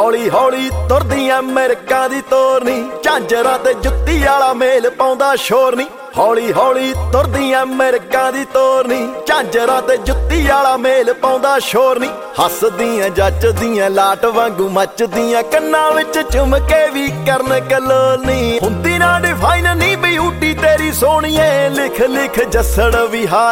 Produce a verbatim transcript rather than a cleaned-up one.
ਹੌਲੀ ਹੌਲੀ ਤੁਰਦੀਆਂ ਮਿਰਕਾਂ ਦੀ ਤੋਰ ਨੀ, ਝਾਂਜਰਾਂ ਤੇ ਜੁੱਤੀ ਵਾਲਾ ਮੇਲ ਪਾਉਂਦਾ ਸ਼ੋਰ ਨੀ। ਹੌਲੀ ਹੌਲੀ ਤੁਰਦੀਆਂ ਮਿਰਕਾਂ ਦੀ ਤੋਰ ਨੀ, ਝਾਂਜਰਾਂ ਤੇ ਜੁੱਤੀ ਵਾਲਾ ਮੇਲ ਪਾਉਂਦਾ ਸ਼ੋਰ ਨੀ। ਹੱਸਦੀਆਂ ਜੱਚਦੀਆਂ ਲਾਟ ਵਾਂਗੂ ਮੱਚਦੀਆਂ, ਕੰਨਾਂ ਵਿੱਚ ਚੁੰਮ ਕੇ ਵੀ ਕਰਨ ਕਲੋਲ ਨੀ। ਹੁੰਦੀ ਨਾ ਡਿਫਾਈਨ ਨੀ ਬਿਊਟੀ ਤੇਰੀ ਸੋਹਣੀਏ, ਲਿਖ ਲਿਖ ਜੱਸੜ ਵੀ ਹਾਰ